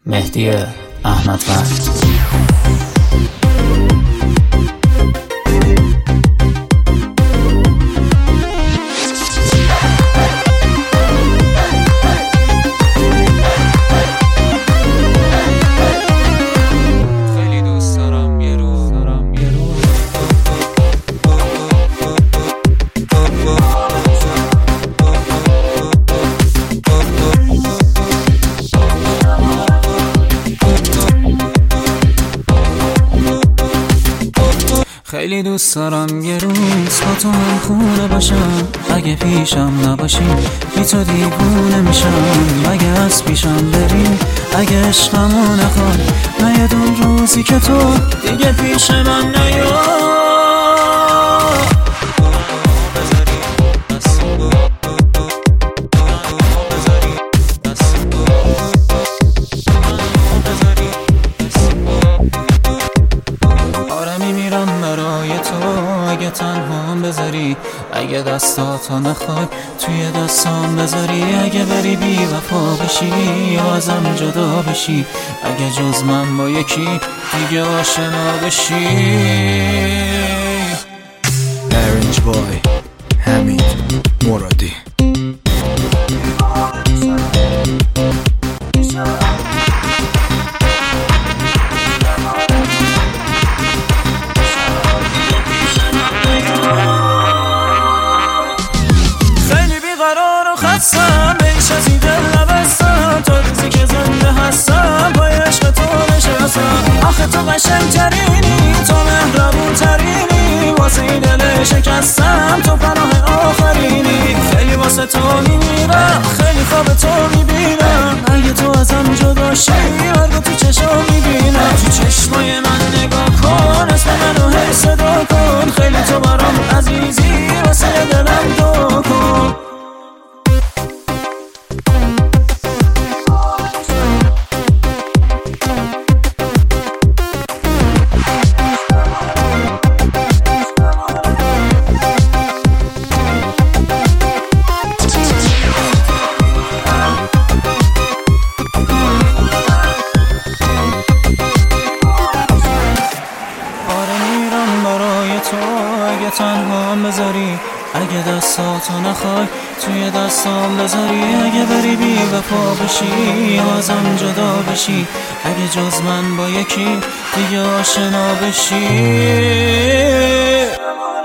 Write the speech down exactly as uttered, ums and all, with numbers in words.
مهدی احمدوند. خیلی دوست دارم یه روز با تو هم خونه باشم، اگه پیشم نباشی بی تو دیوونه میشم. اگه از پیشم بری، اگه عشقمو نخوای، نیادون روزی که تو دیگه پیش من نیا. اگه تنهام بذاری، اگه دستاتو نخوای توی دستام بذاری، اگه بری بی وفا بشی یا ازم جدا بشی، اگه جز من با یکی دیگه آشنا بشی. ارنج بای حمید مرادی. بیش از این دل نبستم تا روزی که زنده هستم، پای عشق تو نشستم. آخه تو قشنگ ترینی، تو مهربون ترینی، واسه این دل شکستم تو پناه آخرینی. خیلی واسه تو میمیرم، خیلی خواب تو میبینم، اگه تو ازم جدا شی مرگ تو چشم میبینم. تو چشمای من نگاه کن، اسم منو هی صدا کن، خیلی تو برام عزیزی، واسه دلم دو کن. اگه تنهام بذاری، اگه دستاتو نخوای توی دستام بذاری، اگه بری بی وفا بشی یا ازم جدا بشی، اگه جز من با یکی دیگه آشنا بشی.